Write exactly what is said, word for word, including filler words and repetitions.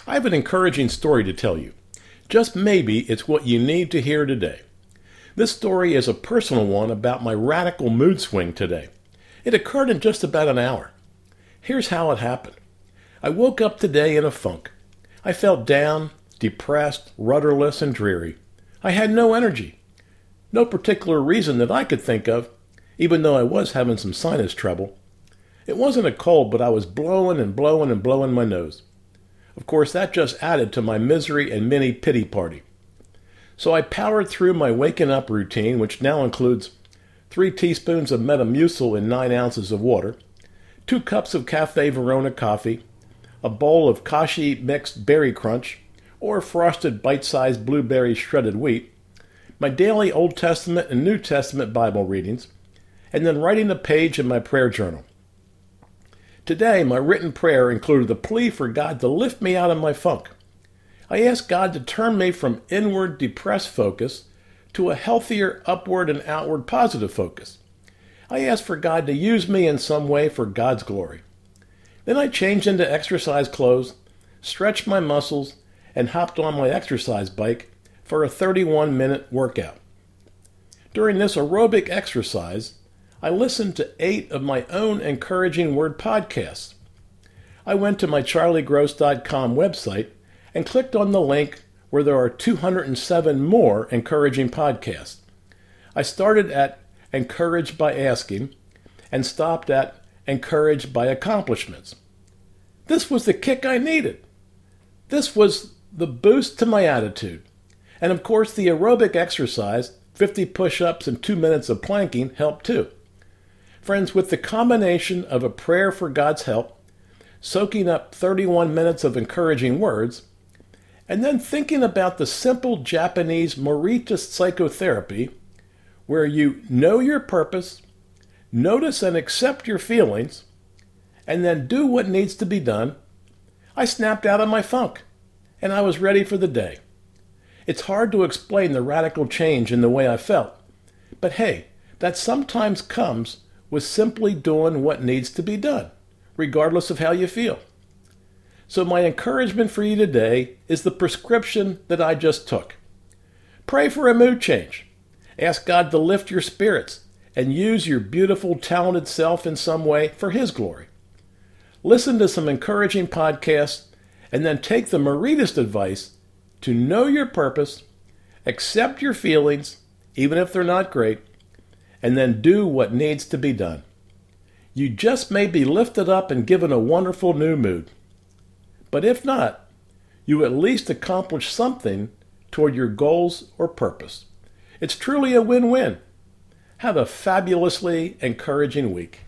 I have an encouraging story to tell you. Just maybe it's what you need to hear today. This story is a personal one about my radical mood swing today. It occurred in just about an hour. Here's how it happened. I woke up today in a funk. I felt down, depressed, rudderless, and dreary. I had no energy. No particular reason that I could think of, even though I was having some sinus trouble. It wasn't a cold, but I was blowing and blowing and blowing my nose. Of course, that just added to my misery and mini pity party. So I powered through my waking up routine, which now includes three teaspoons of Metamucil in nine ounces of water, two cups of Cafe Verona coffee, a bowl of Kashi mixed berry crunch, or frosted bite-sized blueberry shredded wheat, my daily Old Testament and New Testament Bible readings, and then writing a page in my prayer journal. Today, my written prayer included a plea for God to lift me out of my funk. I asked God to turn me from inward depressed focus to a healthier upward and outward positive focus. I asked for God to use me in some way for God's glory. Then I changed into exercise clothes, stretched my muscles, and hopped on my exercise bike for a thirty-one minute workout. During this aerobic exercise, I listened to eight of my own encouraging word podcasts. I went to my charlie gross dot com website and clicked on the link where there are two hundred seven more encouraging podcasts. I started at Encouraged by Asking and stopped at Encouraged by Accomplishments. This was the kick I needed. This was the boost to my attitude. And of course, the aerobic exercise, fifty push-ups and two minutes of planking, helped too. Friends, with the combination of a prayer for God's help, soaking up thirty-one minutes of encouraging words, and then thinking about the simple Japanese Morita psychotherapy, where you know your purpose, notice and accept your feelings, and then do what needs to be done, I snapped out of my funk, and I was ready for the day. It's hard to explain the radical change in the way I felt, but hey, that sometimes comes with simply doing what needs to be done, regardless of how you feel. So my encouragement for you today is the prescription that I just took. Pray for a mood change. Ask God to lift your spirits and use your beautiful, talented self in some way for His glory. Listen to some encouraging podcasts and then take the Moritist advice to know your purpose, accept your feelings, even if they're not great, and then do what needs to be done. You just may be lifted up and given a wonderful new mood. But if not, you at least accomplish something toward your goals or purpose. It's truly a win-win. Have a fabulously encouraging week.